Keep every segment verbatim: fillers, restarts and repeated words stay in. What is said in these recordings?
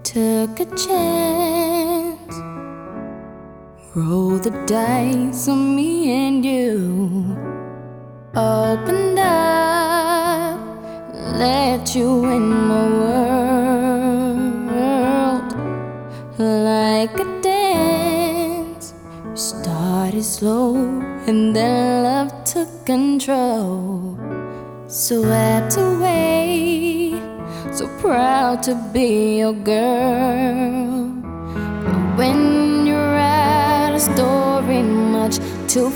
took a chance, roll the dice on me and you. Opened up, let you in my world. Like a dance, we started slow and then love took control. Swept away, so proud to be your girl. But when you write a story much too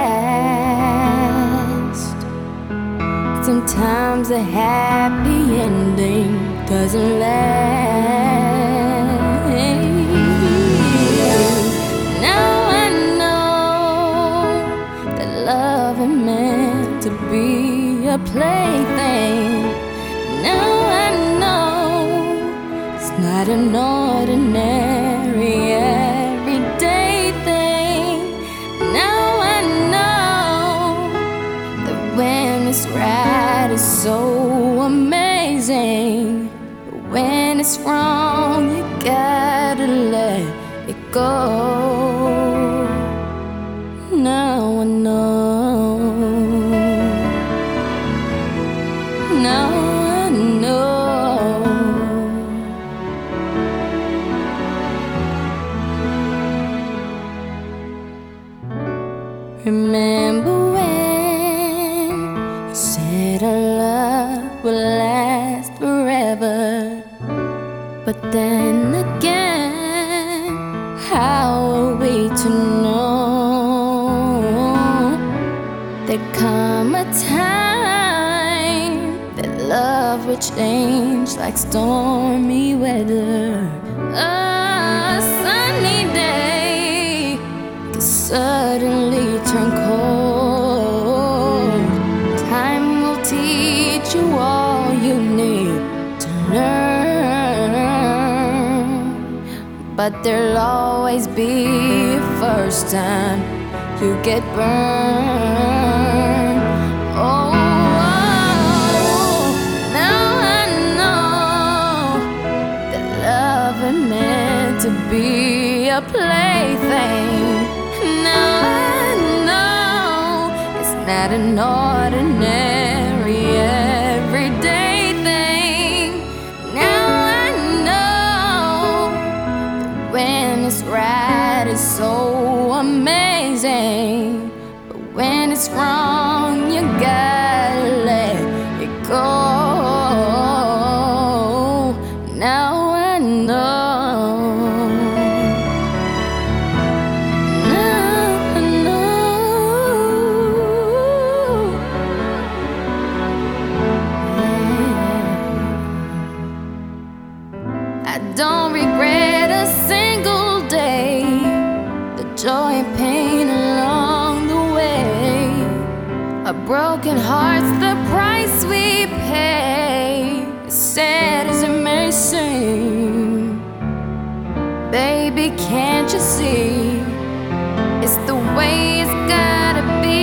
fast, sometimes a happy ending doesn't last. Now I know that love is meant to be a plaything. Now I know it's not an ordinary everyday thing. Now I know that when it's right it's so amazing, but when it's wrong you gotta let it go. Now I know. Now I know. Remember when you said our love will last forever, but then again, how are we to know there'd come a time love will change like stormy weather? A sunny day could suddenly turn cold. Time will teach you all you need to learn, but there'll always be a first time you get burned. Oh, to be a plaything. Now I know it's not an ordinary everyday thing. Now I know that when it's right it's so amazing, but when it's wrong you gotta let it go. Now I know. I don't regret a single day, the joy and pain along the way. A broken heart's the price we pay, as sad as it may seem. Baby, can't you see, it's the way it's gotta be.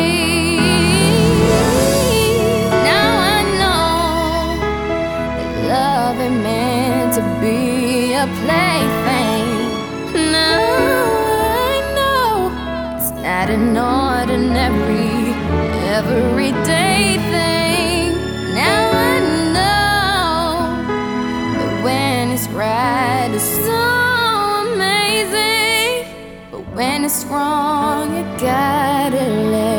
Now I know that love ain't meant to be a plaything. Now I know it's not an ordinary everyday thing. Now I know that when it's right it's so amazing, but when it's wrong you gotta let